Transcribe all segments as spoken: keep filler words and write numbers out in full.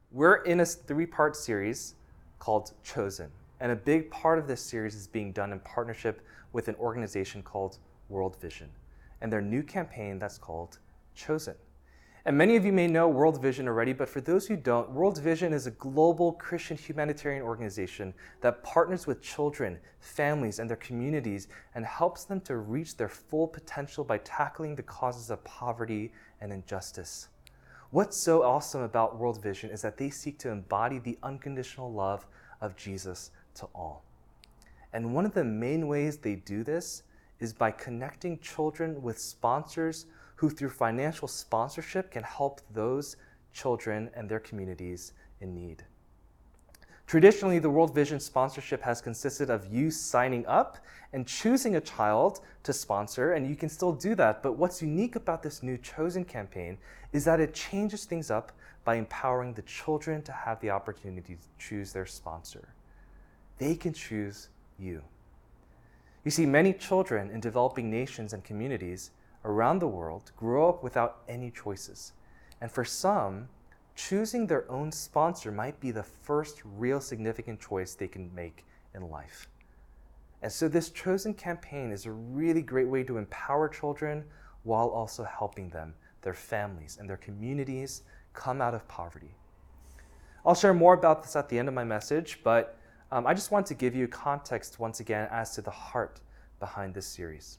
We're in a three-part series called Chosen. And a big part of this series is being done in partnership with an organization called World Vision and their new campaign that's called Chosen. And many of you may know World Vision already, but for those who don't, World Vision is a global Christian humanitarian organization that partners with children, families, and their communities and helps them to reach their full potential by tackling the causes of poverty and injustice. What's so awesome about World Vision is that they seek to embody the unconditional love of Jesus to all. And one of the main ways they do this is by connecting children with sponsors who through financial sponsorship can help those children and their communities in need. Traditionally, the World Vision sponsorship has consisted of you signing up and choosing a child to sponsor, and you can still do that. But what's unique about this new Chosen campaign is that it changes things up by empowering the children to have the opportunity to choose their sponsor. They can choose you. You see, many children in developing nations and communities around the world grow up without any choices. And for some, choosing their own sponsor might be the first real significant choice they can make in life. And so this Chosen campaign is a really great way to empower children while also helping them, their families, and their communities come out of poverty. I'll share more about this at the end of my message, but um, I just want to give you context once again as to the heart behind this series.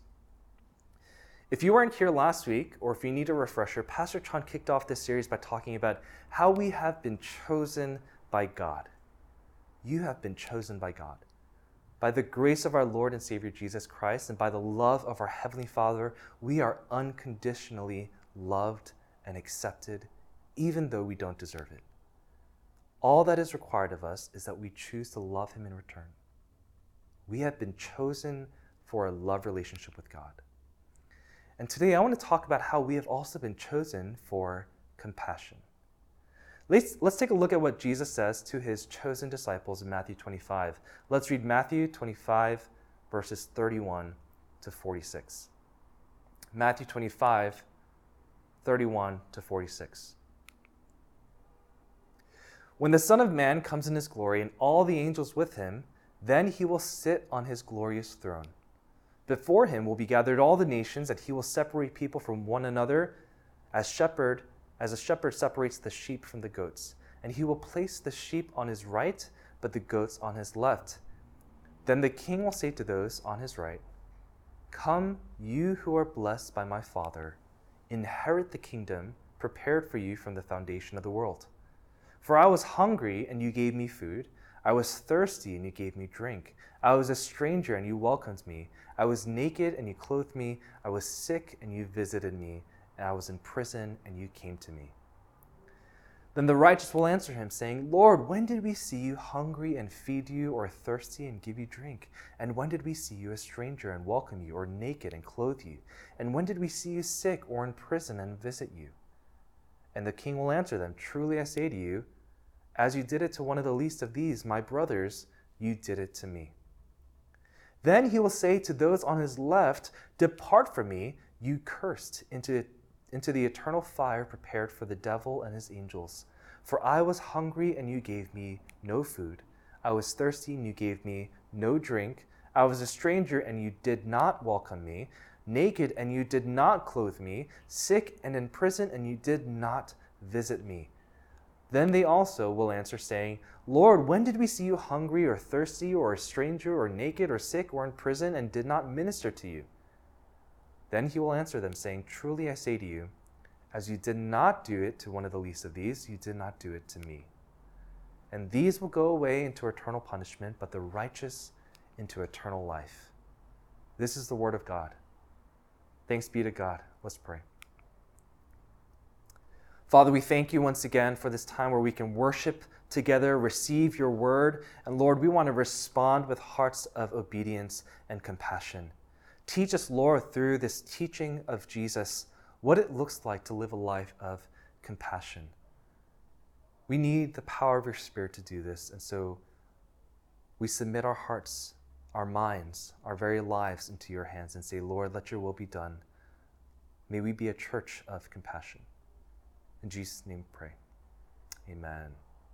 If you weren't here last week, or if you need a refresher, Pastor Chan kicked off this series by talking about how we have been chosen by God. You have been chosen by God. By the grace of our Lord and Savior Jesus Christ and by the love of our Heavenly Father, we are unconditionally loved and accepted, even though we don't deserve it. All that is required of us is that we choose to love Him in return. We have been chosen for a love relationship with God. And today I want to talk about how we have also been chosen for compassion. Let's, let's take a look at what Jesus says to His chosen disciples in Matthew twenty-five. Let's read Matthew twenty-five, verses thirty-one to forty-six. Matthew twenty-five, thirty-one to forty-six. When the Son of Man comes in His glory and all the angels with Him, then He will sit on His glorious throne. Before Him will be gathered all the nations, and He will separate people from one another as shepherd, as a shepherd separates the sheep from the goats. And He will place the sheep on His right, but the goats on His left. Then the King will say to those on His right, "Come, you who are blessed by my Father, inherit the kingdom prepared for you from the foundation of the world. For I was hungry, and you gave me food. I was thirsty, and you gave me drink. I was a stranger, and you welcomed me. I was naked, and you clothed me. I was sick, and you visited me. And I was in prison, and you came to me." Then the righteous will answer Him, saying, "Lord, when did we see you hungry and feed you, or thirsty and give you drink? And when did we see you a stranger and welcome you, or naked and clothe you? And when did we see you sick or in prison and visit you?" And the King will answer them, "Truly I say to you, as you did it to one of the least of these, my brothers, you did it to me." Then He will say to those on His left, "Depart from me, you cursed, into, into the eternal fire prepared for the devil and his angels. For I was hungry, and you gave me no food. I was thirsty, and you gave me no drink. I was a stranger, and you did not welcome me. Naked, and you did not clothe me. Sick and in prison, and you did not visit me." Then they also will answer, saying, "Lord, when did we see you hungry or thirsty or a stranger or naked or sick or in prison and did not minister to you?" Then He will answer them, saying, "Truly I say to you, as you did not do it to one of the least of these, you did not do it to me." And these will go away into eternal punishment, but the righteous into eternal life. This is the word of God. Thanks be to God. Let's pray. Father, we thank you once again for this time where we can worship together, receive your word, and Lord, we want to respond with hearts of obedience and compassion. Teach us, Lord, through this teaching of Jesus, what it looks like to live a life of compassion. We need the power of your Spirit to do this, and so we submit our hearts, our minds, our very lives into your hands and say, "Lord, let your will be done. May we be a church of compassion." In Jesus' name we pray. Amen.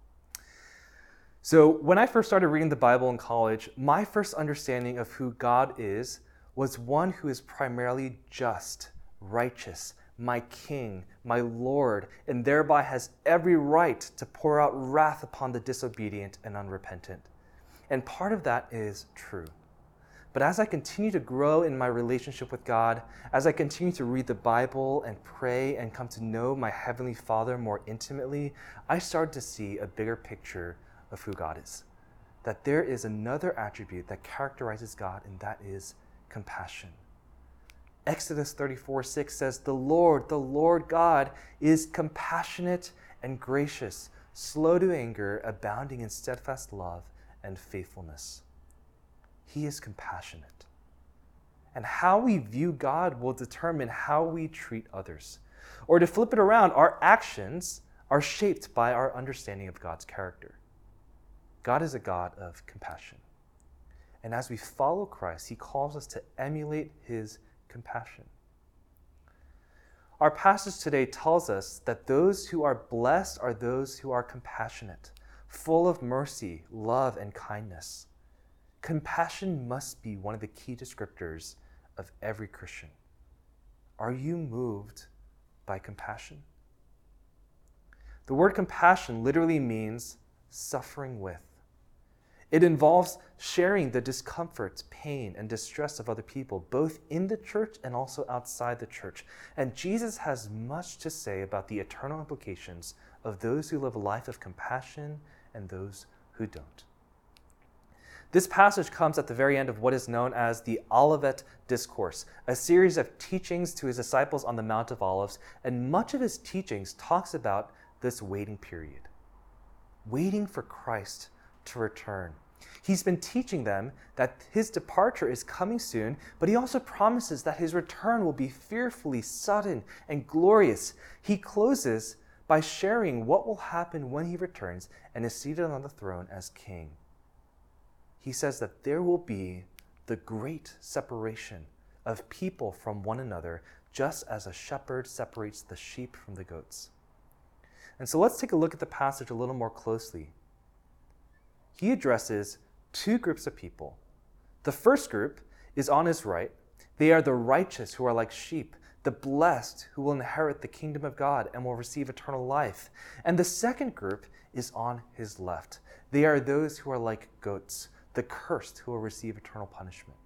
So when I first started reading the Bible in college, my first understanding of who God is was one who is primarily just, righteous, my King, my Lord, and thereby has every right to pour out wrath upon the disobedient and unrepentant. And part of that is true. But as I continue to grow in my relationship with God, as I continue to read the Bible and pray and come to know my Heavenly Father more intimately, I started to see a bigger picture of who God is. That there is another attribute that characterizes God, and that is compassion. Exodus thirty-four six says, "The Lord, the Lord God, is compassionate and gracious, slow to anger, abounding in steadfast love and faithfulness." He is compassionate. And how we view God will determine how we treat others. Or to flip it around, our actions are shaped by our understanding of God's character. God is a God of compassion. And as we follow Christ, he calls us to emulate his compassion. Our passage today tells us that those who are blessed are those who are compassionate, full of mercy, love, and kindness. Compassion must be one of the key descriptors of every Christian. Are you moved by compassion? The word compassion literally means suffering with. It involves sharing the discomfort, pain, and distress of other people, both in the church and also outside the church. And Jesus has much to say about the eternal implications of those who live a life of compassion and those who don't. This passage comes at the very end of what is known as the Olivet Discourse, a series of teachings to his disciples on the Mount of Olives, and much of his teachings talks about this waiting period, waiting for Christ to return. He's been teaching them that his departure is coming soon, but he also promises that his return will be fearfully sudden and glorious. He closes by sharing what will happen when he returns and is seated on the throne as king. He says that there will be the great separation of people from one another, just as a shepherd separates the sheep from the goats. And so let's take a look at the passage a little more closely. He addresses two groups of people. The first group is on his right. They are the righteous who are like sheep, the blessed who will inherit the kingdom of God and will receive eternal life. And the second group is on his left. They are those who are like goats, the cursed who will receive eternal punishment.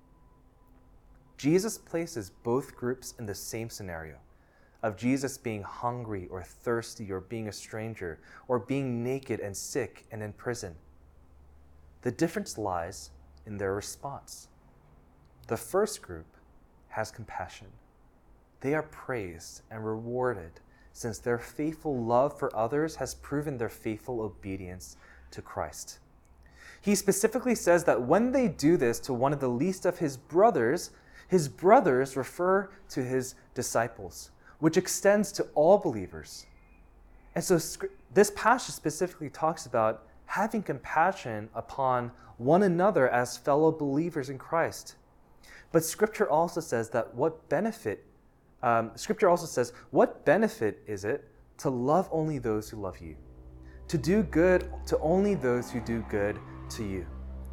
Jesus places both groups in the same scenario of Jesus being hungry or thirsty or being a stranger or being naked and sick and in prison. The difference lies in their response. The first group has compassion. They are praised and rewarded since their faithful love for others has proven their faithful obedience to Christ. He specifically says that when they do this to one of the least of his brothers, his brothers refer to his disciples, which extends to all believers. And so this passage specifically talks about having compassion upon one another as fellow believers in Christ. But Scripture also says that what benefit, um, Scripture also says, what benefit is it to love only those who love you? To do good to only those who do good to you?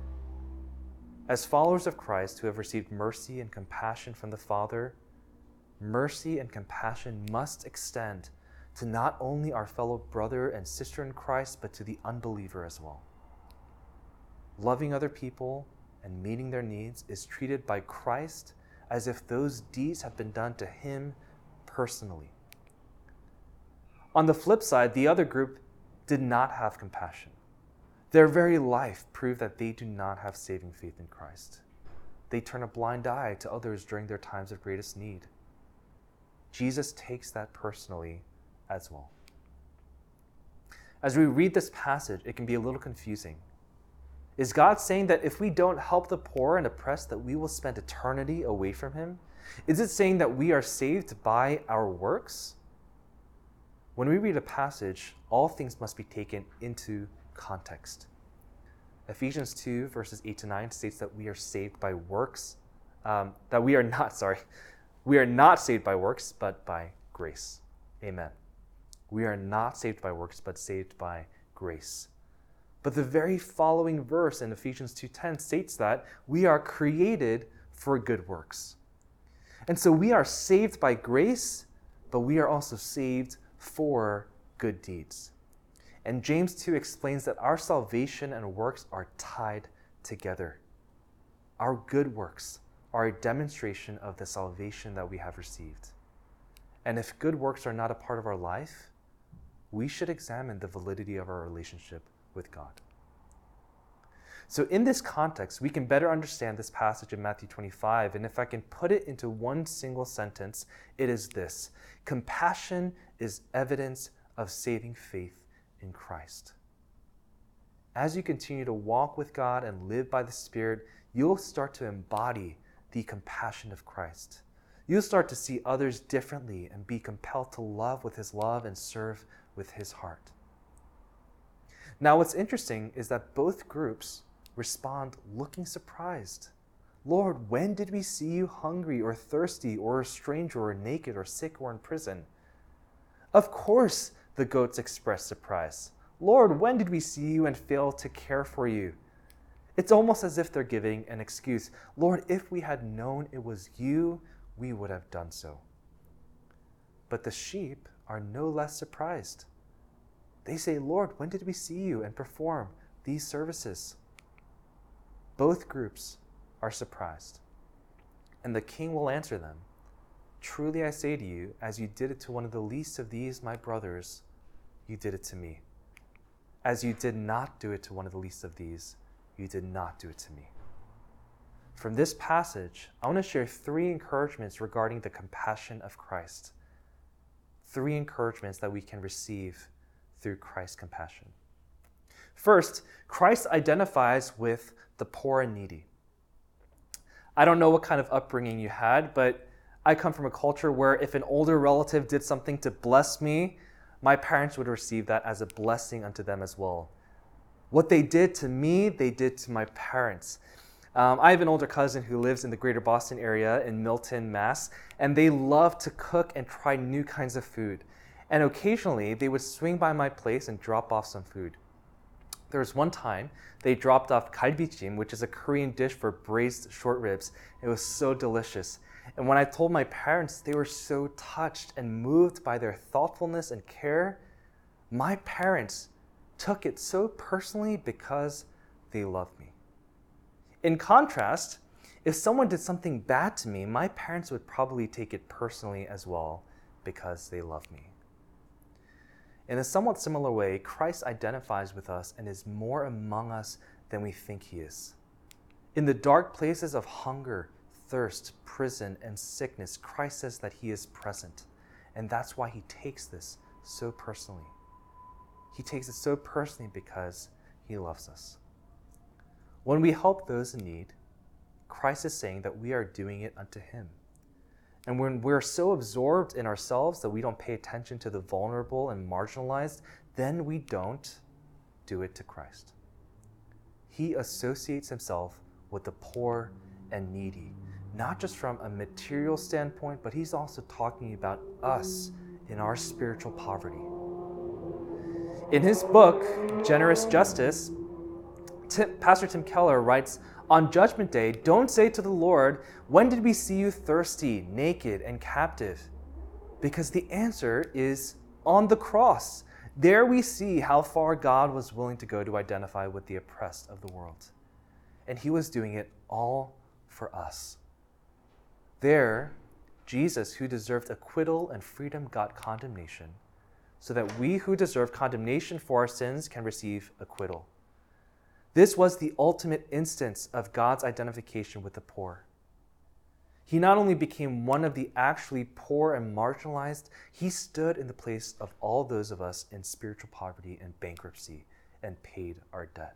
As followers of Christ who have received mercy and compassion from the Father, mercy and compassion must extend to not only our fellow brother and sister in Christ, but to the unbeliever as well. Loving other people and meeting their needs is treated by Christ as if those deeds have been done to him personally. On the flip side, the other group did not have compassion. Their very life proved that they do not have saving faith in Christ. They turn a blind eye to others during their times of greatest need. Jesus takes that personally as well. As we read this passage, it can be a little confusing. Is God saying that if we don't help the poor and oppressed, that we will spend eternity away from him? Is it saying that we are saved by our works? When we read a passage, all things must be taken into context. Ephesians two, verses eight to nine states that we are saved by works, um, that we are not, sorry, we are not saved by works, but by grace. Amen. We are not saved by works, but saved by grace. But the very following verse in Ephesians two ten states that we are created for good works. And so we are saved by grace, but we are also saved for good deeds. And James two explains that our salvation and works are tied together. Our good works are a demonstration of the salvation that we have received. And if good works are not a part of our life, we should examine the validity of our relationship with God. So in this context, we can better understand this passage in Matthew twenty-five. And if I can put it into one single sentence, it is this: compassion is evidence of saving faith in Christ. As you continue to walk with God and live by the Spirit, you'll start to embody the compassion of Christ. You'll start to see others differently and be compelled to love with his love and serve with his heart. Now, what's interesting is that both groups respond looking surprised. Lord, when did we see you hungry or thirsty or a stranger or naked or sick or in prison? Of course, the goats express surprise. Lord, when did we see you and fail to care for you? It's almost as if they're giving an excuse. Lord, if we had known it was you, we would have done so. But the sheep are no less surprised. They say, Lord, when did we see you and perform these services? Both groups are surprised. And the king will answer them, truly I say to you, as you did it to one of the least of these, my brothers, you did it to me. As you did not do it to one of the least of these, you did not do it to me. From this passage, I want to share three encouragements regarding the compassion of Christ. Three encouragements that we can receive through Christ's compassion. First, Christ identifies with the poor and needy. I don't know what kind of upbringing you had, but I come from a culture where if an older relative did something to bless me, my parents would receive that as a blessing unto them as well. What they did to me, they did to my parents. Um, I have an older cousin who lives in the greater Boston area in Milton, Mass, and they love to cook and try new kinds of food. And occasionally, they would swing by my place and drop off some food. There was one time they dropped off galbichim, which is a Korean dish for braised short ribs. It was so delicious. And when I told my parents, they were so touched and moved by their thoughtfulness and care. My parents took it so personally because they loved me. In contrast, if someone did something bad to me, my parents would probably take it personally as well because they love me. In a somewhat similar way, Christ identifies with us and is more among us than we think he is. In the dark places of hunger, thirst, prison, and sickness, Christ says that he is present. And that's why he takes this so personally. He takes it so personally because he loves us. When we help those in need, Christ is saying that we are doing it unto him. And when we're so absorbed in ourselves that we don't pay attention to the vulnerable and marginalized, then we don't do it to Christ. He associates himself with the poor and needy, not just from a material standpoint, but he's also talking about us in our spiritual poverty. In his book, Generous Justice, Tim, Pastor Tim Keller writes, on Judgment Day, don't say to the Lord, when did we see you thirsty, naked, and captive? Because the answer is on the cross. There we see how far God was willing to go to identify with the oppressed of the world. And he was doing it all for us. There, Jesus, who deserved acquittal and freedom, got condemnation, so that we who deserve condemnation for our sins can receive acquittal. This was the ultimate instance of God's identification with the poor. He not only became one of the actually poor and marginalized, he stood in the place of all those of us in spiritual poverty and bankruptcy and paid our debt.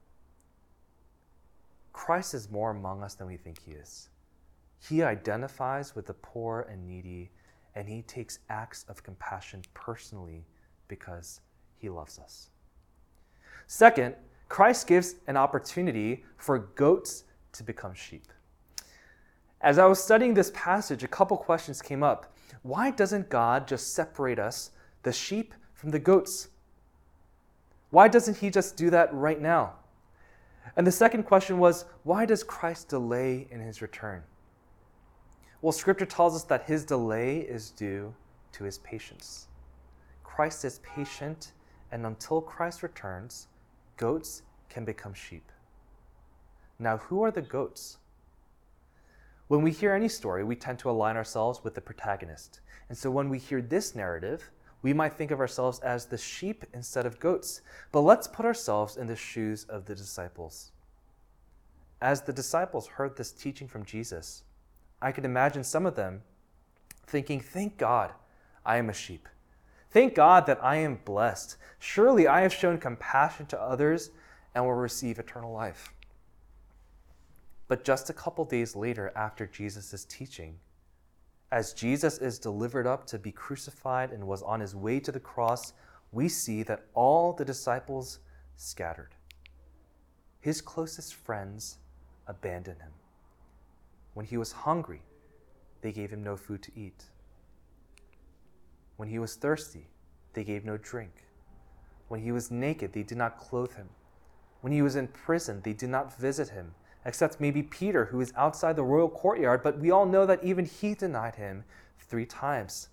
Christ is more among us than we think he is. He identifies with the poor and needy, and he takes acts of compassion personally because he loves us. Second, Christ gives an opportunity for goats to become sheep. As I was studying this passage, a couple questions came up. Why doesn't God just separate us, the sheep, from the goats? Why doesn't he just do that right now? And the second question was, why does Christ delay in his return? Well, Scripture tells us that his delay is due to his patience. Christ is patient, and until Christ returns, goats can become sheep. Now, who are the goats? When we hear any story, we tend to align ourselves with the protagonist. And so when we hear this narrative, we might think of ourselves as the sheep instead of goats. But let's put ourselves in the shoes of the disciples. As the disciples heard this teaching from Jesus, I can imagine some of them thinking, thank God I am a sheep. Thank God that I am blessed. Surely I have shown compassion to others and will receive eternal life. But just a couple days later, after Jesus' teaching, as Jesus is delivered up to be crucified and was on his way to the cross, we see that all the disciples scattered. His closest friends abandoned him. When he was hungry, they gave him no food to eat. When he was thirsty, they gave no drink. When he was naked, they did not clothe him. When he was in prison, they did not visit him, except maybe Peter, who is outside the royal courtyard, but we all know that even he denied him three times.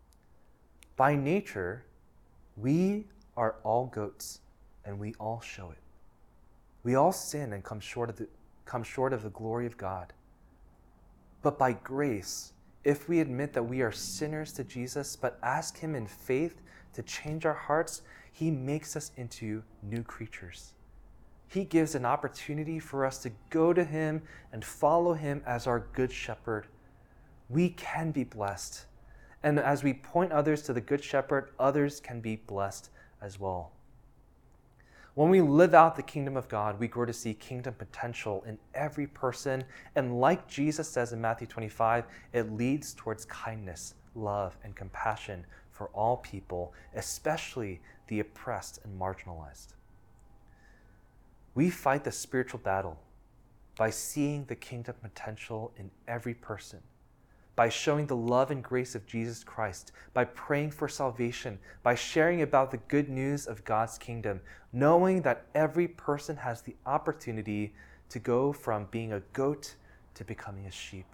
By nature, we are all goats, and we all show it. We all sin and come short of the, come short of the glory of God. But by grace, if we admit that we are sinners to Jesus, but ask him in faith to change our hearts, he makes us into new creatures. He gives an opportunity for us to go to him and follow him as our good shepherd. We can be blessed. And as we point others to the good shepherd, others can be blessed as well. When we live out the kingdom of God, we grow to see kingdom potential in every person. And like Jesus says in Matthew twenty-five, it leads towards kindness, love, and compassion for all people, especially the oppressed and marginalized. We fight the spiritual battle by seeing the kingdom potential in every person, by showing the love and grace of Jesus Christ, by praying for salvation, by sharing about the good news of God's kingdom, knowing that every person has the opportunity to go from being a goat to becoming a sheep.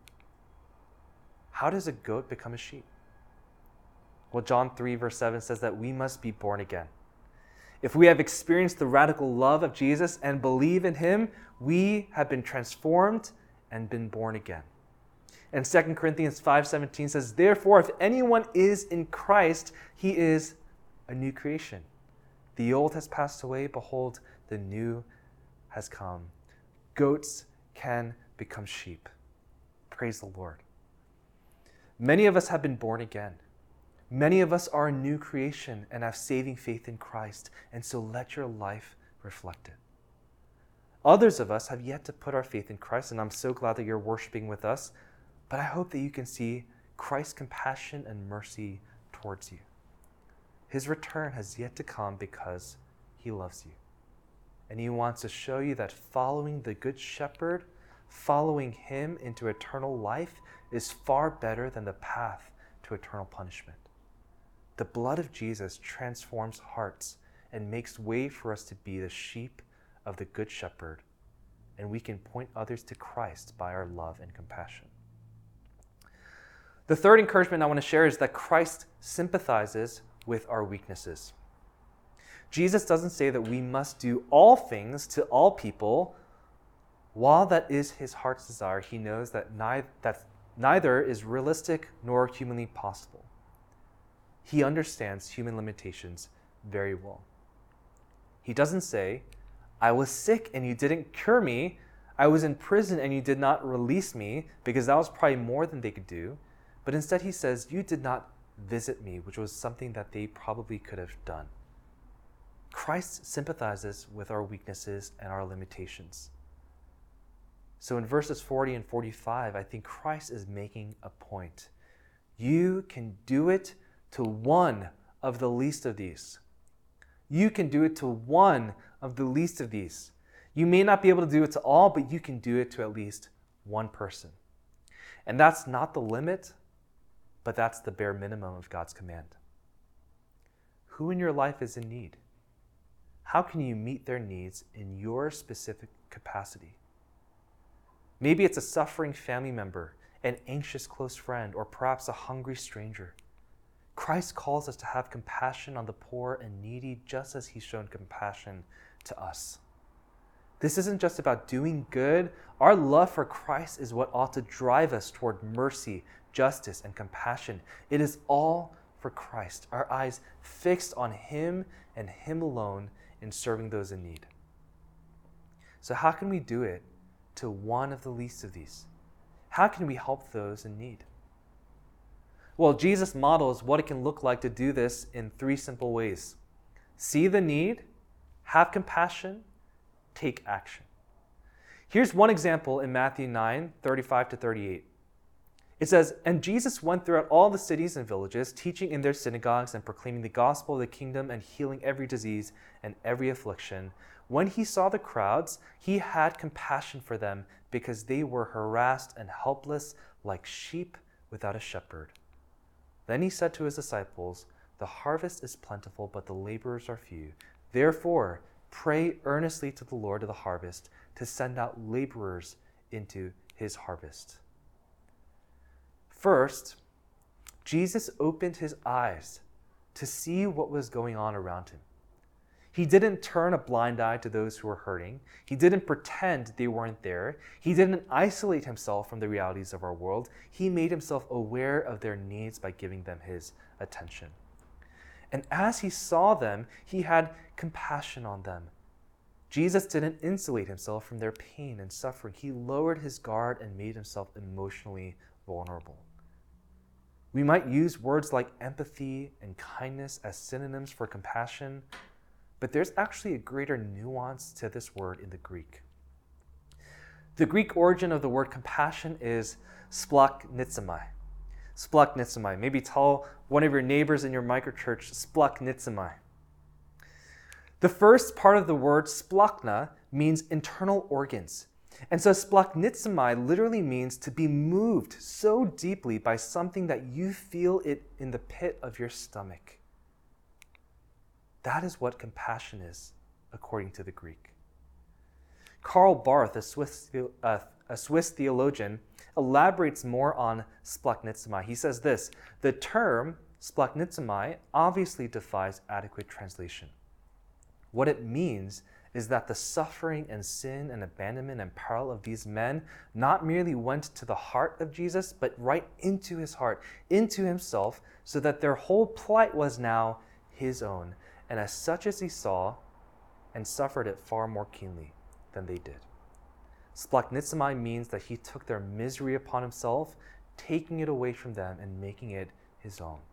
How does a goat become a sheep? Well, John three verse seven says that we must be born again. If we have experienced the radical love of Jesus and believe in him, we have been transformed and been born again. And Second Corinthians five seventeen says, therefore, if anyone is in Christ, he is a new creation. The old has passed away, behold, the new has come. Goats can become sheep. Praise the Lord. Many of us have been born again. Many of us are a new creation and have saving faith in Christ, and so let your life reflect it. Others of us have yet to put our faith in Christ, and I'm so glad that you're worshiping with us, but I hope that you can see Christ's compassion and mercy towards you. His return has yet to come because he loves you, and he wants to show you that following the Good Shepherd, following him into eternal life, is far better than the path to eternal punishment. The blood of Jesus transforms hearts and makes way for us to be the sheep of the Good Shepherd, and we can point others to Christ by our love and compassion. The third encouragement I want to share is that Christ sympathizes with our weaknesses. Jesus doesn't say that we must do all things to all people. While that is his heart's desire, he knows that neither, that neither is realistic nor humanly possible. He understands human limitations very well. He doesn't say, I was sick and you didn't cure me. I was in prison and you did not release me, because that was probably more than they could do. But instead he says, you did not visit me, which was something that they probably could have done. Christ sympathizes with our weaknesses and our limitations. So in verses forty and forty-five, I think Christ is making a point. You can do it to one of the least of these. You can do it to one of the least of these. You may not be able to do it to all, but you can do it to at least one person. And that's not the limit, but that's the bare minimum of God's command. Who in your life is in need? how can you meet their needs in your specific capacity? Maybe it's a suffering family member, an anxious close friend, or perhaps a hungry stranger. Christ calls us to have compassion on the poor and needy just as he's shown compassion to us. This isn't just about doing good. Our love for Christ is what ought to drive us toward mercy, justice, and compassion. It is all for Christ, our eyes fixed on him and him alone in serving those in need. So how can we do it to one of the least of these? How can we help those in need? Well, Jesus models what it can look like to do this in three simple ways. See the need, have compassion, take action. Here's one example in Matthew nine, thirty-five to thirty-eight. It says, "And Jesus went throughout all the cities and villages, teaching in their synagogues and proclaiming the gospel of the kingdom and healing every disease and every affliction. When he saw the crowds, he had compassion for them because they were harassed and helpless like sheep without a shepherd. Then he said to his disciples, 'The harvest is plentiful, but the laborers are few. Therefore, pray earnestly to the Lord of the harvest to send out laborers into his harvest.'" First, Jesus opened his eyes to see what was going on around him. He didn't turn a blind eye to those who were hurting. He didn't pretend they weren't there. He didn't isolate himself from the realities of our world. He made himself aware of their needs by giving them his attention. And as he saw them, he had compassion on them. Jesus didn't insulate himself from their pain and suffering. He lowered his guard and made himself emotionally vulnerable. We might use words like empathy and kindness as synonyms for compassion, but there's actually a greater nuance to this word in the Greek. The Greek origin of the word compassion is splachnizomai. Splachnizomai. Maybe tell one of your neighbors in your microchurch, splachnizomai. The first part of the word splachna means internal organs. And so splachnizomai literally means to be moved so deeply by something that you feel it in the pit of your stomach. That is what compassion is, according to the Greek. Karl Barth, a Swiss, uh, a Swiss theologian, elaborates more on splachnizomai. He says this: "The term splachnizomai obviously defies adequate translation. What it means is that the suffering and sin and abandonment and peril of these men not merely went to the heart of Jesus, but right into his heart, into himself, so that their whole plight was now his own, and as such as he saw and suffered it far more keenly than they did." Splachnizomai means that he took their misery upon himself, taking it away from them and making it his own.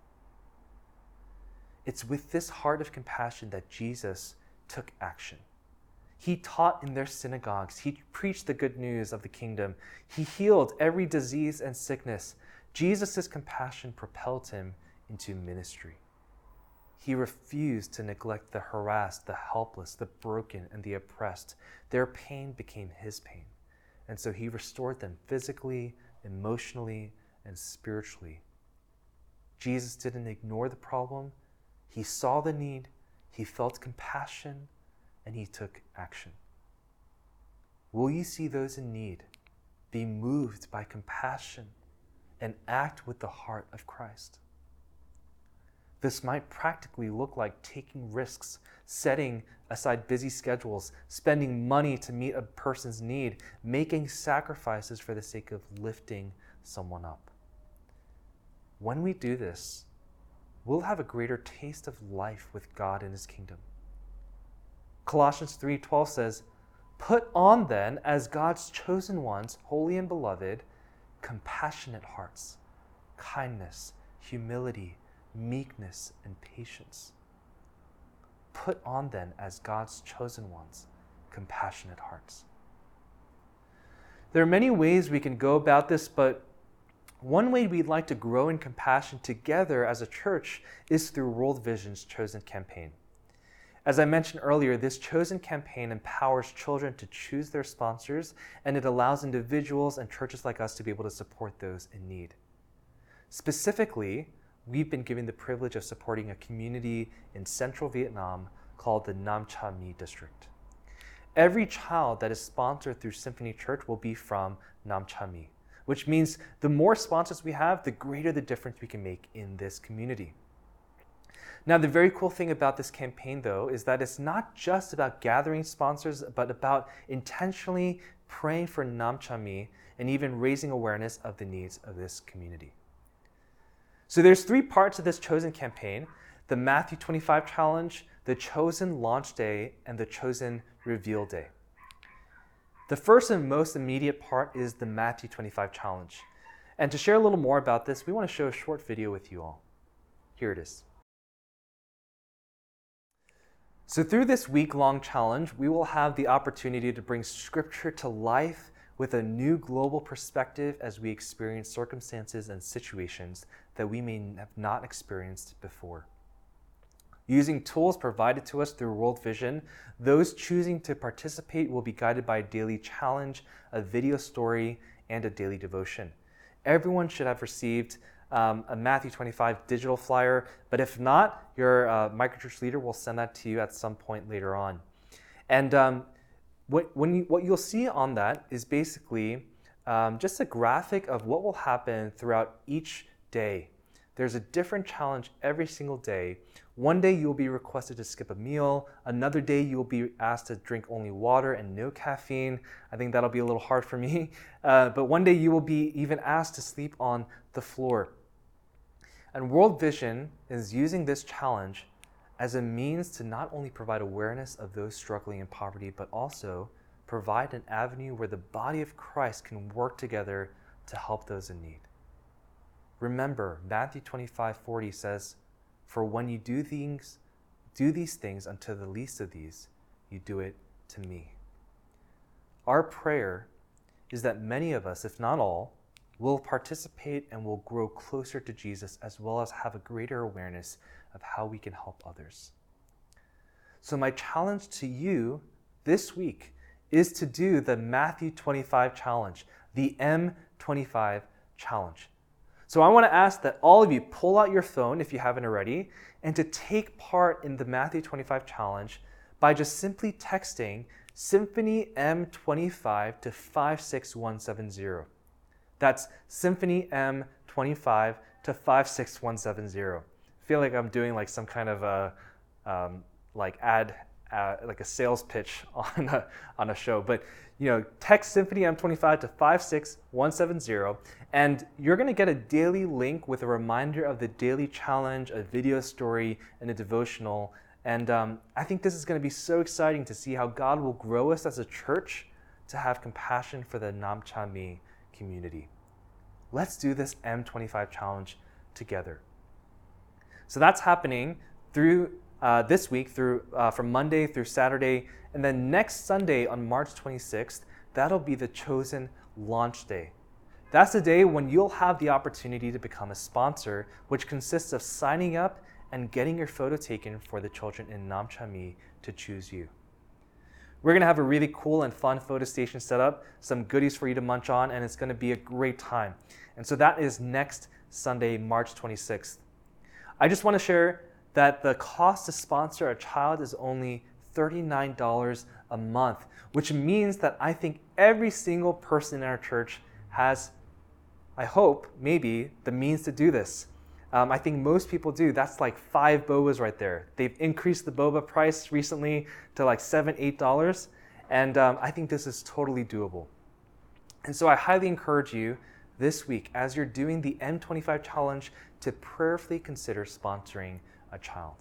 It's with this heart of compassion that Jesus took action. He taught in their synagogues. He preached the good news of the kingdom. He healed every disease and sickness. Jesus' compassion propelled him into ministry. He refused to neglect the harassed, the helpless, the broken, and the oppressed. Their pain became his pain. And so he restored them physically, emotionally, and spiritually. Jesus didn't ignore the problem. He saw the need. He felt compassion, and he took action. Will you see those in need, be moved by compassion, and act with the heart of Christ? This might practically look like taking risks, setting aside busy schedules, spending money to meet a person's need, making sacrifices for the sake of lifting someone up. When we do this, we'll have a greater taste of life with God in his kingdom. Colossians three twelve says, "Put on then, as God's chosen ones, holy and beloved, compassionate hearts, kindness, humility, meekness, and patience." Put on then, as God's chosen ones, compassionate hearts. There are many ways we can go about this, but one way we'd like to grow in compassion together as a church is through World Vision's Chosen campaign. As I mentioned earlier, this Chosen campaign empowers children to choose their sponsors, and it allows individuals and churches like us to be able to support those in need. Specifically, we've been given the privilege of supporting a community in central Vietnam called the Namchami district. Every child that is sponsored through Symphony Church will be from Namchami, which means the more sponsors we have, the greater the difference we can make in this community. Now, the very cool thing about this campaign, though, is that it's not just about gathering sponsors, but about intentionally praying for Namchami and even raising awareness of the needs of this community. So there's three parts of this Chosen campaign: the Matthew twenty-five Challenge, the Chosen Launch Day, and the Chosen Reveal Day. The first and most immediate part is the Matthew twenty-five Challenge. And to share a little more about this, we want to show a short video with you all. Here it is. So through this week-long challenge, we will have the opportunity to bring Scripture to life with a new global perspective as we experience circumstances and situations that we may have not experienced before. Using tools provided to us through World Vision, those choosing to participate will be guided by a daily challenge, a video story, and a daily devotion. Everyone should have received um, a Matthew twenty-five digital flyer, but if not, your uh, microchurch leader will send that to you at some point later on. And um, what, when you, what you'll see on that is basically um, just a graphic of what will happen throughout each day. There's a different challenge every single day. One day you'll be requested to skip a meal. Another day you'll be asked to drink only water and no caffeine. I think that'll be a little hard for me. Uh, but one day you will be even asked to sleep on the floor. And World Vision is using this challenge as a means to not only provide awareness of those struggling in poverty, but also provide an avenue where the body of Christ can work together to help those in need. Remember, Matthew twenty-five forty says, "For when you do things, do these things unto the least of these, you do it to me." Our prayer is that many of us, if not all, will participate and will grow closer to Jesus, as well as have a greater awareness of how we can help others. So my challenge to you this week is to do the Matthew twenty-five challenge, the M twenty-five challenge. So I want to ask that all of you pull out your phone if you haven't already, and to take part in the Matthew twenty-five challenge by just simply texting Symphony M twenty-five to five six one seven zero. That's Symphony M twenty-five to five six one seven zero. I feel like I'm doing like some kind of a um, like ad, uh, like a sales pitch on a, on a show. But you know, text Symphony M twenty-five to five six one seven zero, and you're going to get a daily link with a reminder of the daily challenge, a video story, and a devotional. And um, I think this is going to be so exciting to see how God will grow us as a church to have compassion for the Namchami community. Let's do this M twenty-five challenge together. So that's happening through uh, this week, through uh, from Monday through Saturday, and then next Sunday on March twenty-sixth, that'll be the Chosen Launch Day. That's the day when you'll have the opportunity to become a sponsor, which consists of signing up and getting your photo taken for the children in Namchami to choose you. We're going to have a really cool and fun photo station set up, some goodies for you to munch on, and it's going to be a great time. And so that is next Sunday, March twenty-sixth. I just want to share that the cost to sponsor a child is only thirty-nine dollars a month, which means that I think every single person in our church has, I hope, maybe, the means to do this. Um, I think most people do. That's like five bobas right there. They've increased the boba price recently to like seven, eight dollars, and um, I think this is totally doable. And so I highly encourage you this week, as you're doing the M twenty-five challenge, to prayerfully consider sponsoring a child.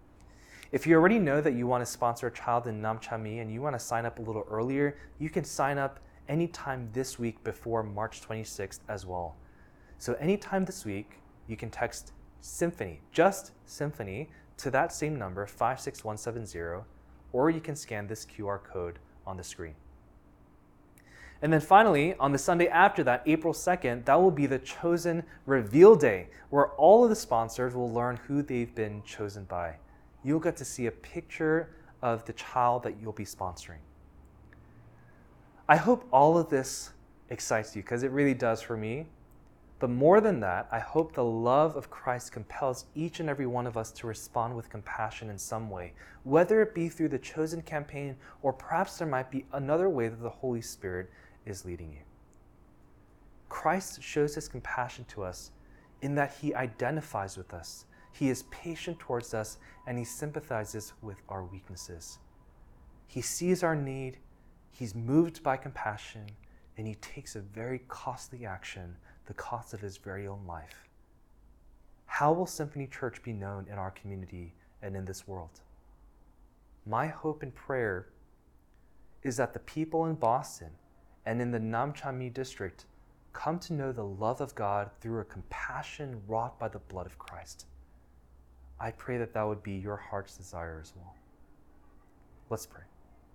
If you already know that you want to sponsor a child in Namchami and you want to sign up a little earlier, you can sign up anytime this week before March twenty-sixth as well. So anytime this week, you can text Symphony, just Symphony, to that same number, five six one seven zero, or you can scan this Q R code on the screen. And then finally, on the Sunday after that, April second, that will be the Chosen Reveal Day, where all of the sponsors will learn who they've been chosen by. You'll get to see a picture of the child that you'll be sponsoring. I hope all of this excites you, because it really does for me. But more than that, I hope the love of Christ compels each and every one of us to respond with compassion in some way, whether it be through the Chosen campaign, or perhaps there might be another way that the Holy Spirit is leading you. Christ shows his compassion to us in that he identifies with us. He is patient towards us, and he sympathizes with our weaknesses. He sees our need, he's moved by compassion, and he takes a very costly action, the cost of his very own life. How will Symphony Church be known in our community and in this world? My hope and prayer is that the people in Boston and in the Namchami district come to know the love of God through a compassion wrought by the blood of Christ. I pray that that would be your heart's desire as well. Let's pray.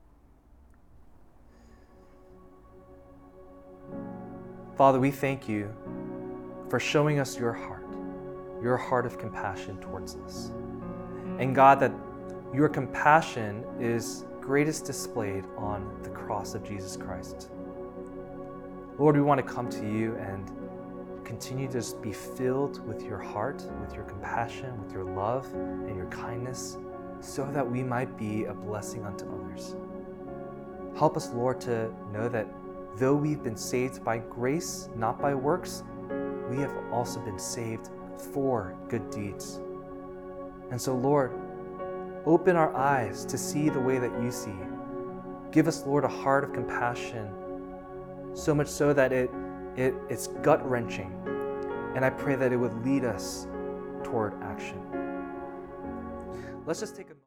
Father, we thank you for showing us your heart, your heart of compassion towards us. And God, that your compassion is greatest displayed on the cross of Jesus Christ. Lord, we want to come to you and continue to just be filled with your heart, with your compassion, with your love and your kindness, so that we might be a blessing unto others. Help us, Lord, to know that though we've been saved by grace, not by works, we have also been saved for good deeds. And so, Lord, open our eyes to see the way that you see. Give us, Lord, a heart of compassion, so much so that it, it it's gut-wrenching. And I pray that it would lead us toward action. Let's just take a